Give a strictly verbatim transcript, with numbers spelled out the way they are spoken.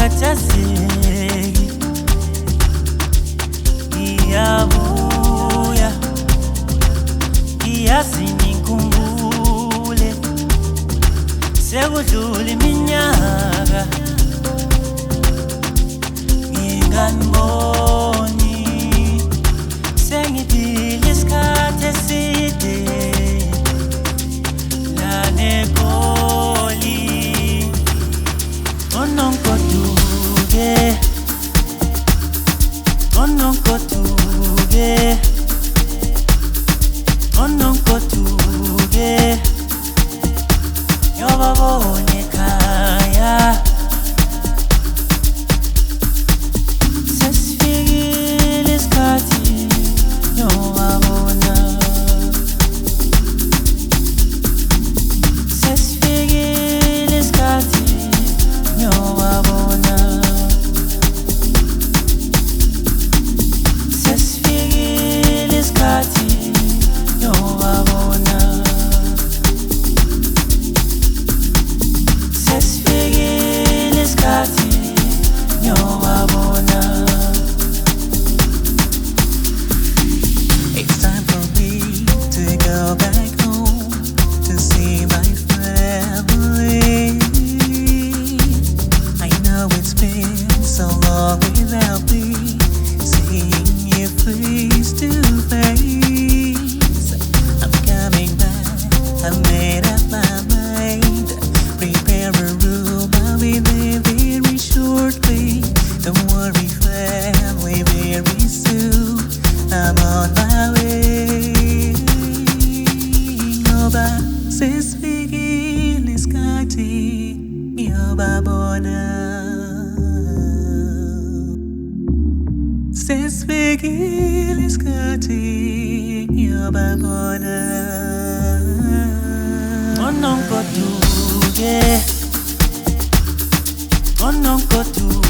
ngikhathazeki, ngiyabuya, ngiyazi ngikhumbule, sekudlula iminyaka nginganiboni, sengiphila isikhathi eside la neGoli. Onongoduke, onongoduke, onongoduke, yobabone ekhaya. Sesifikile isikhathi yobabona, sesifikile isikhathi yobabona, sesifikile isikhathi yobabona, sesifikile isikhathi yobabona. It's time for me to go back home to see my family. I know it's been so long without me seeing you face to face. I'm coming back, I've made up my mind. Prepare a room, I'll be there very shortly. Don't worry, family, very soon I'm on my way. Yoba sesifikile isikhathi yobabona, sesifikile isikhathi yobabona. Onongoduke, onongoduke.